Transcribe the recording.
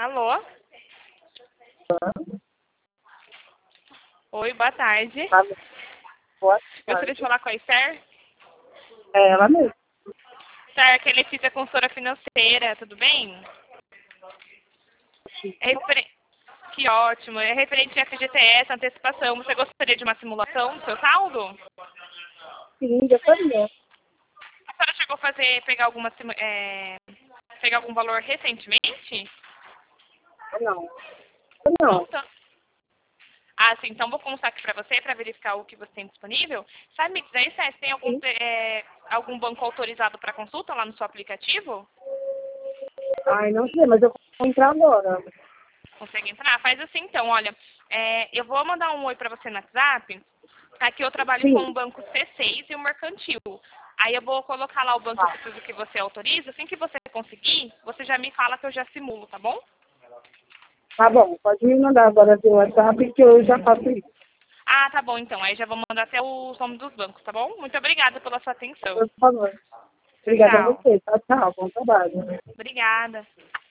Alô? Oi, boa tarde. Boa Gostaria de falar com a Esther? É ela mesmo. Esther, que é Letícia, consultora financeira, tudo bem? Que ótimo. É referente a FGTS, antecipação. Você gostaria de uma simulação do seu saldo? Sim, gostaria. A senhora chegou a pegar algum valor recentemente? Não. Não. Então, ah, sim. Então, vou consultar aqui para você, para verificar o que você tem disponível. Sabe me dizer, Esther, se tem algum banco autorizado para consulta lá no seu aplicativo? Ai, não sei, mas eu vou entrar agora. Consegue entrar? Faz assim, então. Olha, eu vou mandar um oi para você no WhatsApp. Aqui eu trabalho Sim. com o banco C6 e o mercantil. Aí eu vou colocar lá o banco que preciso que você autoriza. Assim que você conseguir, você já me fala que eu já simulo, tá bom? Tá bom, pode me mandar agora pelo WhatsApp que eu já faço isso. Ah, tá bom, então. Aí já vou mandar até os nomes dos bancos, tá bom? Muito obrigada pela sua atenção. Por favor. Obrigada a Tchau. você. Tchau, tchau. Bom trabalho. Obrigada.